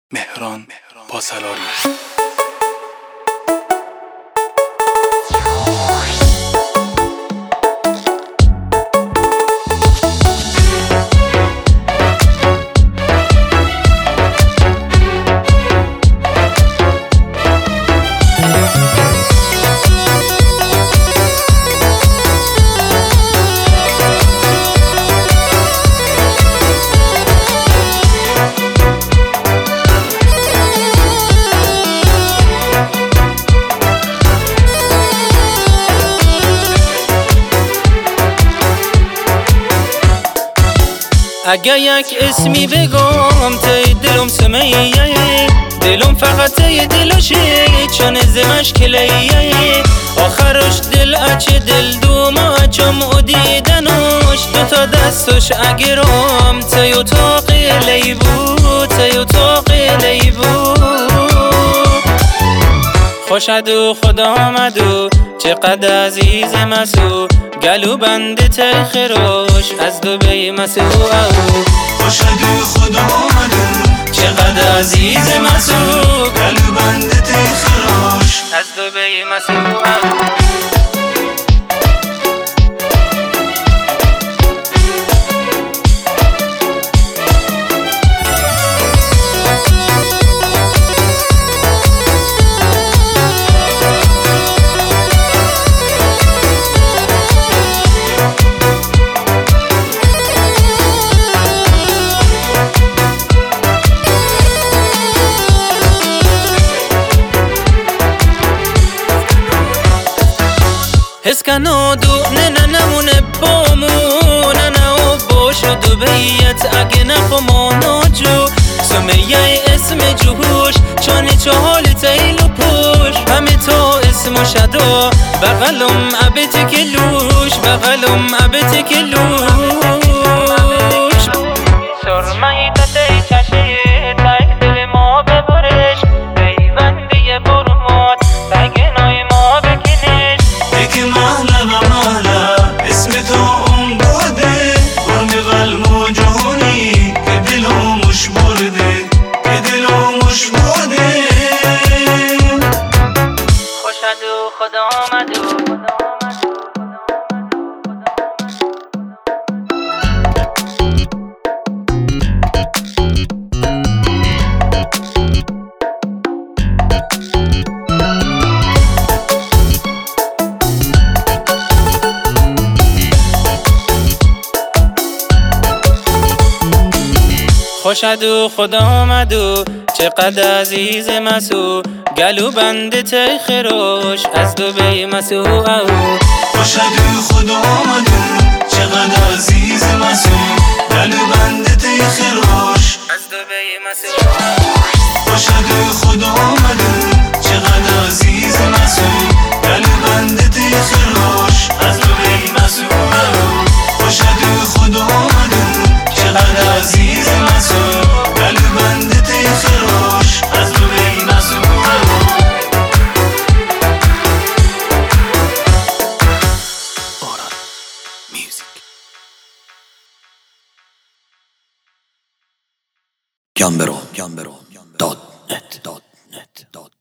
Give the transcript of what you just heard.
مهران پاسلاری. اگه یک اسمی بگم تی دلم سمیه، دلم فقط تی دلشه چون زمش کلیه. آخرش دل اچه دل دوما اچم او دیدنش، دوتا دستش اگرم تی اتاق لیبو، تی اتاق لیبو. خوشدو خدا آمدو چقدر عزیز مسو، گلو بند تخروش از دبی مسو. خوشدو خدا آمدو چقدر عزیز مسو، گلو بند تخروش از دبی مسو. حس کنو دو نه نمونه بامون نه و باشو دو بیت اگه نخمانو جو سمیه اسم جوش چانی چهال تیلو پوش همه تا اسم شدا بغلم عبت کلوش، بغلم عبت کلوش. سرمایی تایی چشی تک دل ما ببرش، بیوندی برمات تگنای ما بکنش. یکی محله و محله اسم تو اون بوده، برم قلب و جهانی که دلومش برده، که دلومش برده. خوشدو خدا آمدو خوشدو خدا آمدو چقدر عزیز مسو، گلو بند تخروش از دبی مسو. خوشدو خدا آمدو چقدر عزیز مسو، گلو بند تخروش از دبی مسو. خوشدو خدا آمدو چقدر عزیز مسو، گلو بند تخروش از دبی مسو. خوشدو خدا آمدو چقدر عزیز مسو، گلو بند تخروش از دبی مسو. باران میوزیک. Gambero.net